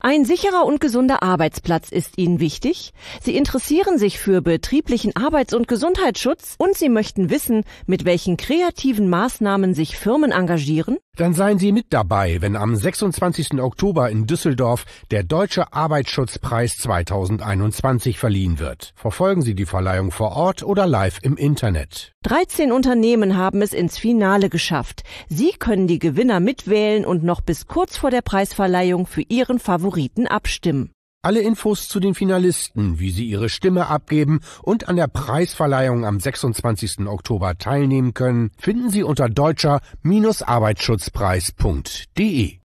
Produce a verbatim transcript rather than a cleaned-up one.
Ein sicherer und gesunder Arbeitsplatz ist Ihnen wichtig? Sie interessieren sich für betrieblichen Arbeits- und Gesundheitsschutz und Sie möchten wissen, mit welchen kreativen Maßnahmen sich Firmen engagieren? Dann seien Sie mit dabei, wenn am sechsundzwanzigsten Oktober in Düsseldorf der Deutsche Arbeitsschutzpreis zweitausendeinundzwanzig verliehen wird. Verfolgen Sie die Verleihung vor Ort oder live im Internet. dreizehn Unternehmen haben es ins Finale geschafft. Sie können die Gewinner mitwählen und noch bis kurz vor der Preisverleihung für Ihren Favoriten abstimmen. Alle Infos zu den Finalisten, wie Sie Ihre Stimme abgeben und an der Preisverleihung am sechsundzwanzigsten Oktober teilnehmen können, finden Sie unter deutscher Arbeitsschutzpreis punkt de.